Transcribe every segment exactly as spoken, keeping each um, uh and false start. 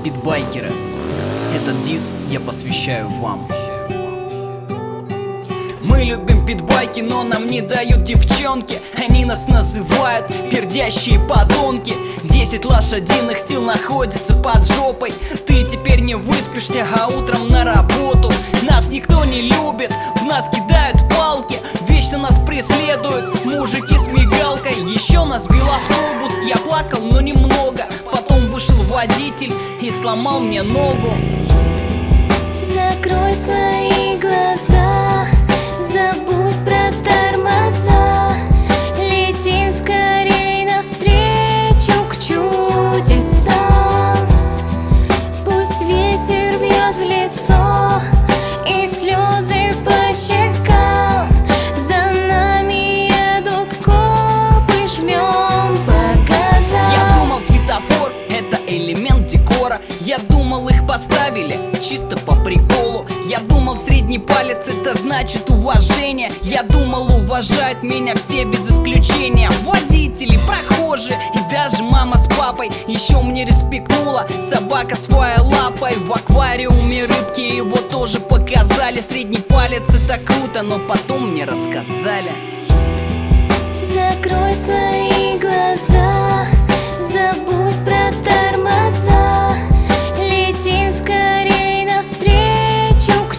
питбайкеры, этот дис я посвящаю вам. Мы любим питбайки, но нам не дают девчонки. Они нас называют пердящие подонки. Десять лошадиных сил находится под жопой. Ты теперь не выспишься, а утром на работу. Нас никто не любит, в нас кидают палки. Вечно нас преследуют мужики с мигалкой. Еще нас сбил автобус, я плакал, но немного. Потом вышел водитель и сломал мне ногу. Закрой свои глаза, забудь про тормоза. Летим скорей навстречу к чудесам. Пусть ветер бьет в лицо и слезы по щекам. За нами едут копы, жмем по газам. Я думал, светофор — это элемент декора. Я думал, их поставили чисто по приколу. Я думал, средний палец — это значит уважение. Я думал, уважают меня все без исключения. Водители, прохожие и даже мама с папой. Еще мне респектнула собака своей лапой. В аквариуме рыбки его тоже показали. Средний палец — это круто, но потом мне рассказали. Закрой свои глаза, забудь про тормоза. Летим скорей навстречу к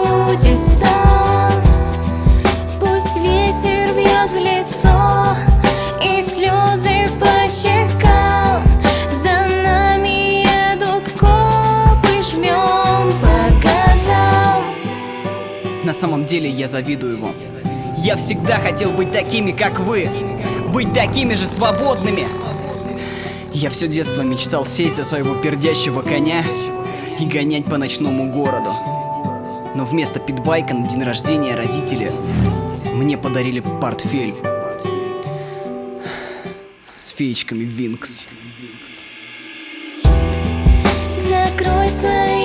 чудесам. Пусть ветер бьет в лицо и слезы по щекам. За нами едут копы, жмем по газам. На самом деле я завидую вам. Я всегда хотел быть такими, как вы. Быть такими же свободными. Я все детство мечтал сесть за своего пердящего коня и гонять по ночному городу. Но вместо питбайка на день рождения родители мне подарили портфель с феечками Винкс. Закрой свои